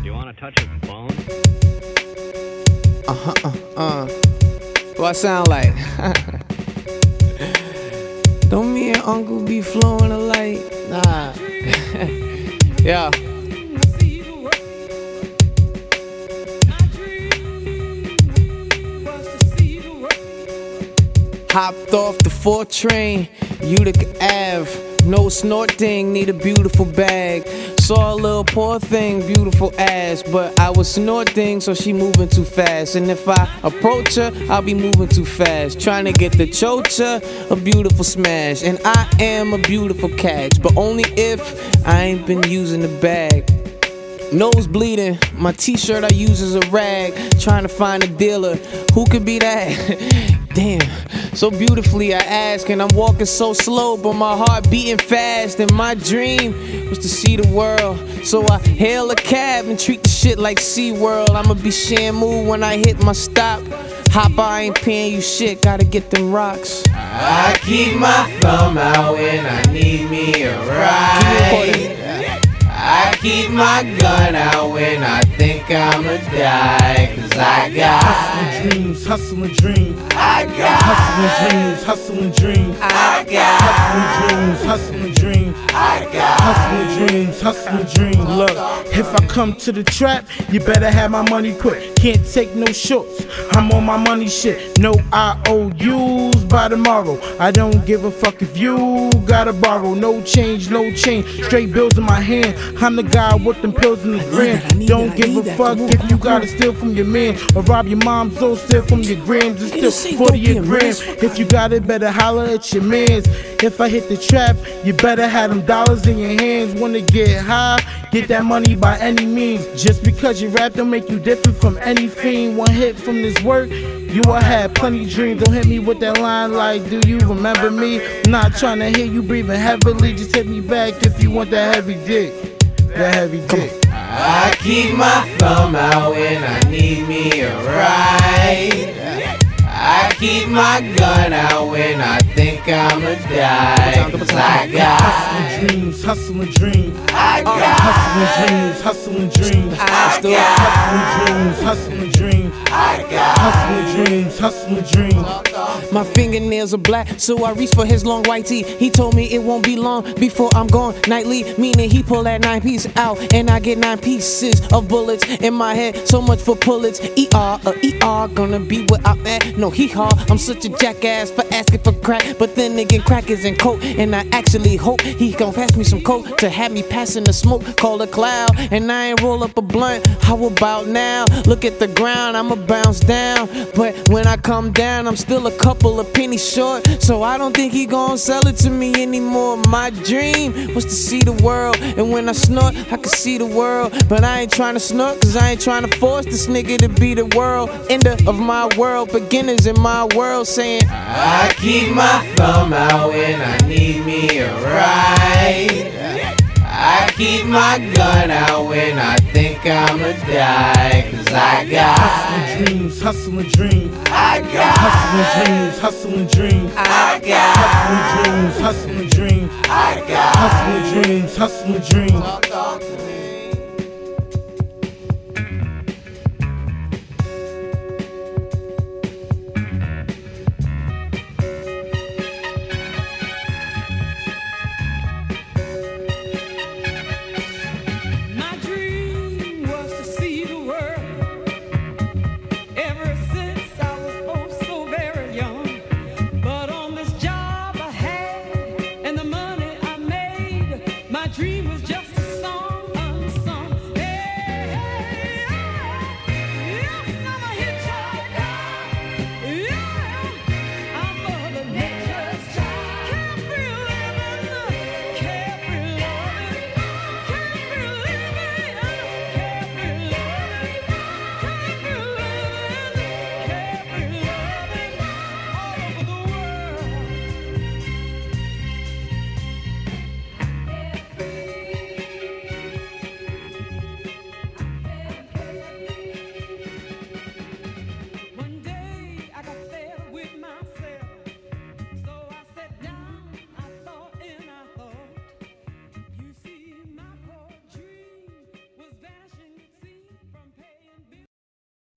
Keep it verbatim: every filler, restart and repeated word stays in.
Do you want to touch a bone? Uh huh, uh, uh. What I sound like? Don't me and Uncle be flowing alike? Nah. Yeah. Hopped off the four train, Utica Ave. No snorting, need a beautiful bag. Saw a little poor thing, beautiful ass, but I was snorting, so she moving too fast. And if I approach her, I'll be moving too fast. Trying to get the chocha, a beautiful smash. And I am a beautiful catch, but only if I ain't been using the bag. Nose bleeding, my t-shirt I use as a rag. Trying to find a dealer, who could be that? Damn, so beautifully I ask, and I'm walking so slow, but my heart beating fast. And my dream was to see the world, so I hail a cab and treat the shit like SeaWorld. I'ma be Shamu when I hit my stop. Hop, I ain't paying you shit, gotta get them rocks. I keep my thumb out when I need me a ride. I keep my gun out when I think I'ma die. Cause I got hustling dreams, hustling dreams. I got hustling dreams, hustling dreams. I got hustling dreams, hustling dreams. I got hustling dreams, hustling dreams. Look, if I come to the trap, you better have my money quick. Can't take no shorts, I'm on my money shit. No I O Us by tomorrow. I don't give a fuck if you gotta borrow. No change, no change, straight bills in my hand. I'm the guy with them pills in the gram. Don't give a fuck if you gotta steal from your man or rob your mom, so steal from your grams. It's still forty a gram. If you got it, better holler at your mans. If I hit the trap, you better have them dollars in your hands. Wanna get high, get that money by any means. Just because you rap don't make you different from any fiend. One hit from this work, you will have plenty dreams. Don't hit me with that line like, do you remember me? I'm not trying to hear you breathing heavily. Just hit me back if you want that heavy dick. That heavy dick. I keep my thumb out when I need me a ride. I keep my gun out when I think I'ma die. Cause I got hustling dreams, hustling dreams. I got hustling dreams, hustling dreams. I got hustling dreams, hustling dreams. I got hustling dreams, hustling dreams. My fingernails are black, so I reach for his long white tee. He told me it won't be long before I'm gone nightly, meaning he pull that nine piece out and I get nine pieces of bullets in my head. So much for pullets. E R, uh, E R, gonna be where I'm at. No, hee haw, I'm such a jackass for asking for crack. But then again, crack is in coke, and I actually hope he gon' pass me some coke to have me passing the smoke. Call a cloud, and I ain't roll up a blunt. How about now? Look at the ground, I'ma bounce down. But when I come down, I'm still a couple of pennies short, so I don't think he gon' sell it to me anymore. My dream was to see the world, and when I snort, I can see the world. But I ain't trying to snort, cause I ain't trying to force this nigga to be the world. End of my world, beginners in my world saying I keep my thumb out when I need me a ride. I keep my gun out when I think I'ma die. Cause I got hustling dreams, hustling dreams. I got hustling dreams, hustling dreams. I got hustling dreams, hustling dreams. I got hustling dreams, hustling dreams.